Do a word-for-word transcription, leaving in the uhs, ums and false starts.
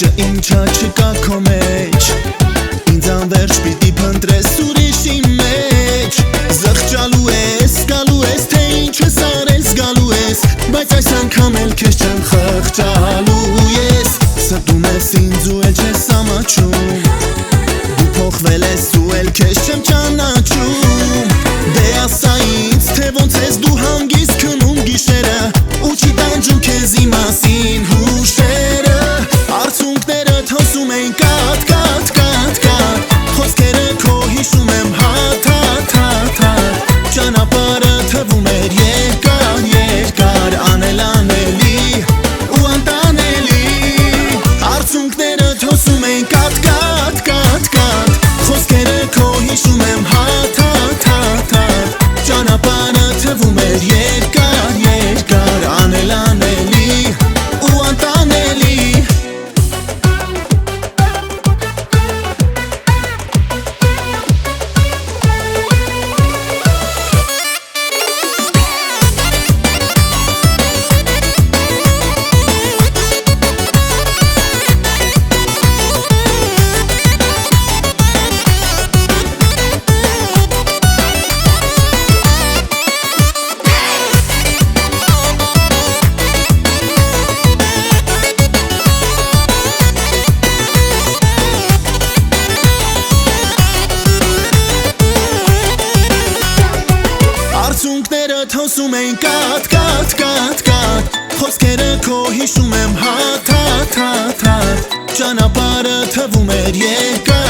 Խեղճը ինչա չկա քո մեջ, ինձ անվերջ պիտի փնտրես ուրիշի մեջ։ Զղջալու ես, գալու ես, թե ինչ ես արել զգալու ես, բայց այս անգամ էլ քեզ չեմ խղճալու ես։ Ստում ես ինձ ու էլ չես ամաչում, դու փոխվել ես ու էլ քեզ չեմ ճանաչում։ Դե ասա ինձ, թե ոնց ես դու հանգիստ քնում գիշերը, ու չի տանջում քեզ իմ մասին հուշերը։ Արցունքներդ հոսում են կատ, կատ, կատ, կատ, խոսքերը քո հիշում եմ հատ, հատ, հատ, հատ, ճանապարհը թվում էր երկար, երկար, անել անելի ու անտանելի։ Արցունքներդ հոսում են կատ, կատ, կատ, կատ, խոսքերը քո հիշում եմ հատ, հատ, հատ, հատ, ճանապարհը թվում էր երկար, երկար, անել անելի ու անտանելի։ Արցունքներդ հոսում են կատ, կատ, կատ, կատ, խոսքերը քո հիշում եմ հատ, հատ, հատ, հատ, ճանապարհը թվում էր երկար։